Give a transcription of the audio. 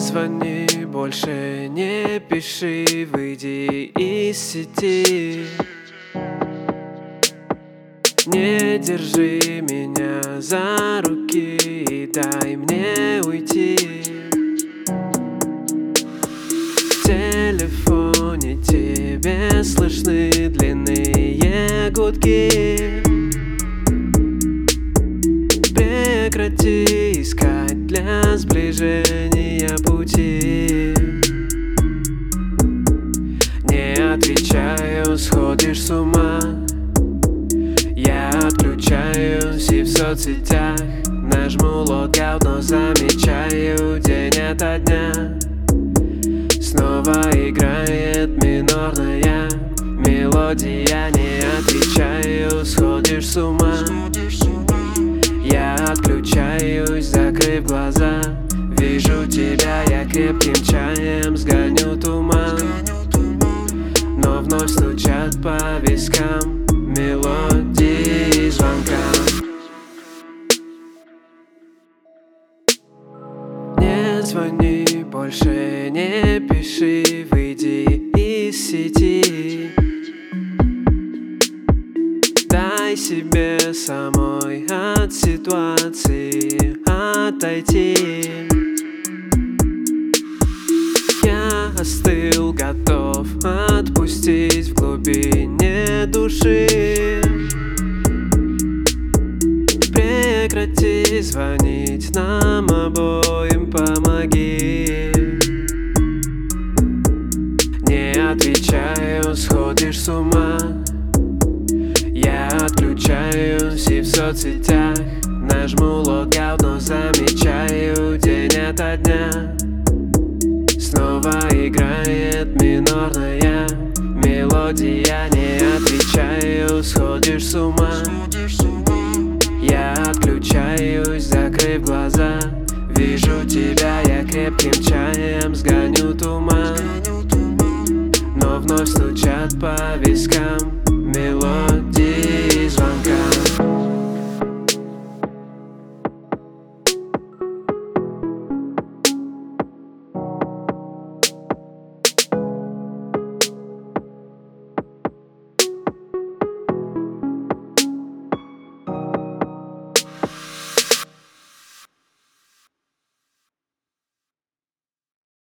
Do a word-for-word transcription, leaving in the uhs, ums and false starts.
звони, больше не пиши, выйди из сети. Не держи меня за руки и дай мне уйти. В телефоне тебе слышны длинные гудки. Прекрати искать для сближения пути. Не отвечаю, сходишь с ума. Я отключаюсь и в соцсетях нажму логаут, но замечаю день ото дня снова играет минорная мелодия. Не отвечаю, сходишь с ума. Я отключаюсь, закрыв глаза. Вижу тебя, я крепким чаем сгоню туман. Но вновь стучат по вискам мелодии звонка. Не звони, больше не пиши, выйди из сети. Дай себе самой от ситуации отойти. Я остыл, готов отпустить в глубине души. Прекрати звонить нам обоим, помоги. Не отвечаю, сходишь с ума. Я отключаюсь и в соцсетях нажму логаут, но замечаю день ото дня снова играет минорная мелодия. Не отвечаю, сходишь с ума. Я отключаюсь, закрыв глаза. Вижу тебя, я крепким чаем сгоню туман. Но вновь стучат по вискам